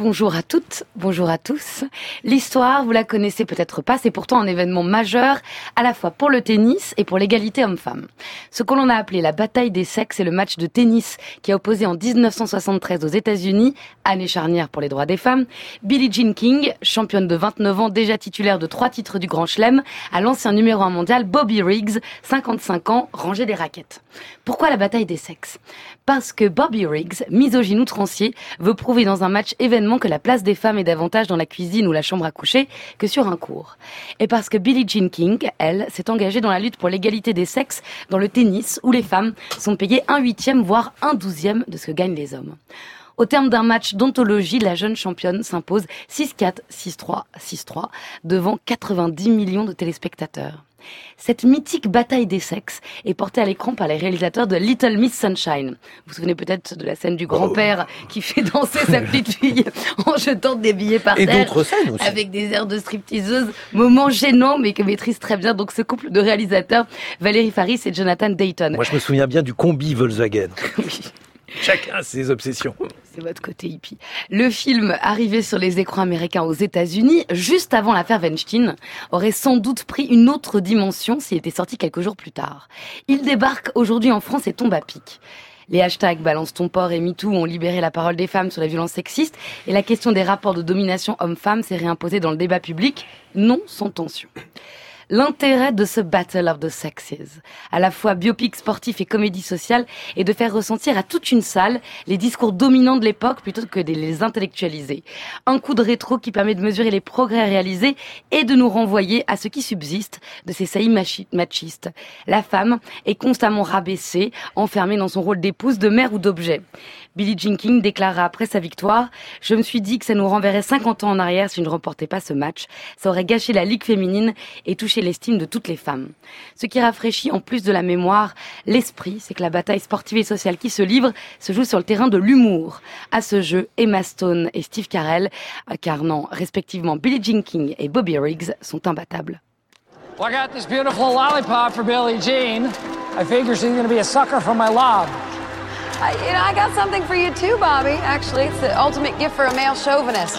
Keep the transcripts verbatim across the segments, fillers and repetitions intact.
Bonjour à toutes, bonjour à tous. L'histoire, vous la connaissez peut-être pas, c'est pourtant un événement majeur, à la fois pour le tennis et pour l'égalité homme-femme. Ce que l'on a appelé la bataille des sexes, c'est le match de tennis qui a opposé en dix-neuf cent soixante-treize aux États-Unis, année charnière pour les droits des femmes, Billie Jean King, championne de vingt-neuf ans, déjà titulaire de trois titres du Grand Chelem, à l'ancien numéro un mondial Bobby Riggs, cinquante-cinq ans, rangé des raquettes. Pourquoi la bataille des sexes ? Parce que Bobby Riggs, misogyne outrancier, veut prouver dans un match événement que la place des femmes est davantage dans la cuisine ou la chambre à coucher que sur un court. Et parce que Billie Jean King, elle, s'est engagée dans la lutte pour l'égalité des sexes dans le tennis où les femmes sont payées un huitième voire un douzième de ce que gagnent les hommes. Au terme d'un match d'anthologie, la jeune championne s'impose six quatre, six trois, six trois devant quatre-vingt-dix millions de téléspectateurs. Cette mythique bataille des sexes est portée à l'écran par les réalisateurs de Little Miss Sunshine. Vous vous souvenez peut-être de la scène du grand-père oh. qui fait danser sa petite fille en jetant des billets par et terre. Et d'autres scènes aussi. Avec des airs de stripteaseuse. Moment gênant, mais que maîtrise très bien donc ce couple de réalisateurs, Valérie Faris et Jonathan Dayton. Moi, je me souviens bien du combi Volkswagen. Oui. Chacun ses obsessions. C'est votre côté hippie. Le film, arrivé sur les écrans américains aux États-Unis, juste avant l'affaire Weinstein, aurait sans doute pris une autre dimension s'il était sorti quelques jours plus tard. Il débarque aujourd'hui en France et tombe à pic. Les hashtags Balance ton porc et MeToo ont libéré la parole des femmes sur la violence sexiste et la question des rapports de domination homme-femme s'est réimposée dans le débat public, non sans tension. L'intérêt de ce Battle of the Sexes, à la fois biopic sportif et comédie sociale, est de faire ressentir à toute une salle les discours dominants de l'époque plutôt que de les intellectualiser. Un coup de rétro qui permet de mesurer les progrès réalisés et de nous renvoyer à ce qui subsiste de ces saillies machi- machistes. La femme est constamment rabaissée, enfermée dans son rôle d'épouse, de mère ou d'objet. Billie Jean King déclara après sa victoire « Je me suis dit que ça nous renverrait cinquante ans en arrière si je ne remportais pas ce match. Ça aurait gâché la ligue féminine et touché l'estime de toutes les femmes. » Ce qui rafraîchit en plus de la mémoire l'esprit, c'est que la bataille sportive et sociale qui se livre se joue sur le terrain de l'humour. À ce jeu, Emma Stone et Steve Carell, incarnant respectivement Billie Jean King et Bobby Riggs, sont imbattables. Well, I got this beautiful lollipop for Billie Jean. I figure she's going to be a sucker for my lob. Uh, you know, I got something for you too, Bobby. Actually, it's the ultimate gift for a male chauvinist.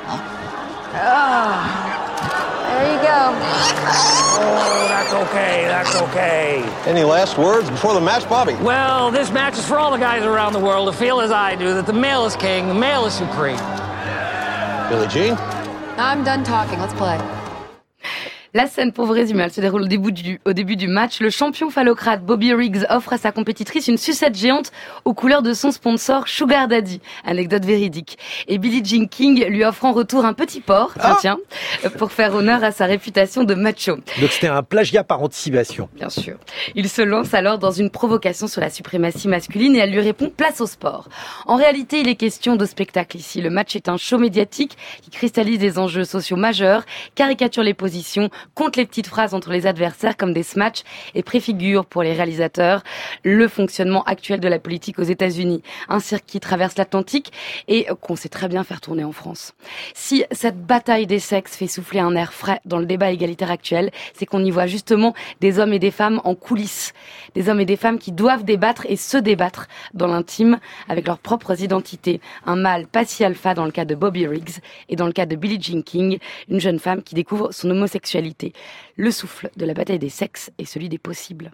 Oh, there you go. Oh, that's okay, that's okay. Any last words before the match, Bobby? Well, this match is for all the guys around the world to feel as I do, that the male is king, the male is supreme. Billie Jean? I'm done talking. Let's play. La scène, pour vous résumer, elle se déroule au début du, au début du match. Le champion phallocrate Bobby Riggs offre à sa compétitrice une sucette géante aux couleurs de son sponsor Sugar Daddy. Anecdote véridique. Et Billie Jean King lui offre en retour un petit porc, tiens, ah tiens, pour faire honneur à sa réputation de macho. Donc c'était un plagiat par anticipation. Bien sûr. Il se lance alors dans une provocation sur la suprématie masculine et elle lui répond « place au sport ». En réalité, il est question de spectacle ici. Le match est un show médiatique qui cristallise des enjeux sociaux majeurs, caricature les positions, compte les petites phrases entre les adversaires comme des smatchs et préfigure pour les réalisateurs le fonctionnement actuel de la politique aux États-Unis. Un cirque qui traverse l'Atlantique et qu'on sait très bien faire tourner en France. Si cette bataille des sexes fait souffler un air frais dans le débat égalitaire actuel, c'est qu'on y voit justement des hommes et des femmes en coulisses. Des hommes et des femmes qui doivent débattre et se débattre dans l'intime avec leurs propres identités. Un mâle pas si alpha dans le cas de Bobby Riggs et dans le cas de Billie Jean King, une jeune femme qui découvre son homosexualité. Le souffle de la bataille des sexes est celui des possibles.